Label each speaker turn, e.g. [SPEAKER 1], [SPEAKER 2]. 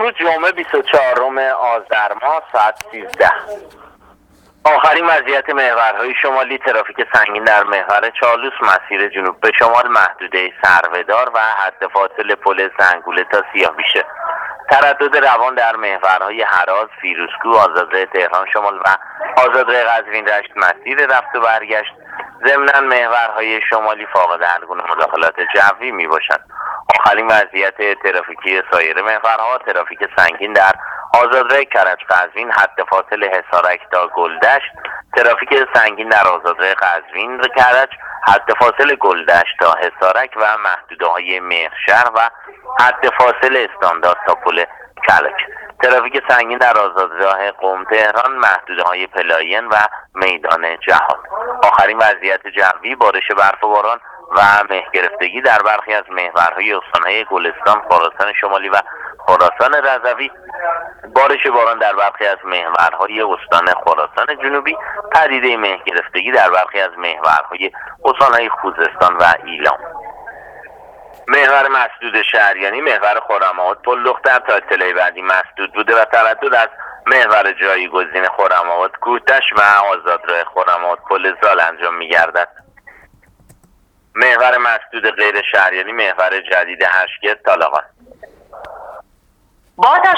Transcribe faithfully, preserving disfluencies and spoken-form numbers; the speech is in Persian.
[SPEAKER 1] امروز جمعه بیست و چهارم آذر ماه ساعت سیزده. آخرین وضعیت محورهای شمالی: ترافیک سنگین در محور چالوس مسیر جنوب به شمال محدوده سرودار و حد فاصل پل زنگوله تا سیاه‌بیشه. تردد روان در محورهای هراز، فیروزکوه، آزادراه تهران شمال و آزادراه قزوین رشت مسیر رفت و برگشت. ضمناً محورهای شمالی فاقد هر گونه مداخلات جوی می باشند. آخرین وضعیت ترافیکی سایر محورها: ترافیک سنگین در آزادراه کرج قزوین حد فاصل حصارک تا گلدشت، ترافیک سنگین در آزادراه قزوین کرج حد فاصل گلدشت تا حصارک و محدوده‌های مهرشهر و حد فاصل استاندارد تا پل کلک. ترافیک سنگین در آزادراه قم تهران محدوده‌های پلاین و میدان جهان. آخرین وضعیت جوی: بارش برف و باران و مه گرفتگی در برخی از محورهای استان‌های گلستان، خراسان شمالی و خراسان رضوی. بارش باران در برخی از محورهای استان خراسان جنوبی. پدیده مه گرفتگی در برخی از محورهای استان‌های خوزستان و ایلام. محور مسدود شهریانی: محور خرم‌آباد پل دختر تا اطلاع بعدی مسدود بوده و تردد از محور جایگزین خرم‌آباد کوه‌تش و آزادراه خرم‌آباد پل زال انجام می‌گردد. محور مسدود غیر شهریانی: محور جدید هشتگت طالقان.
[SPEAKER 2] با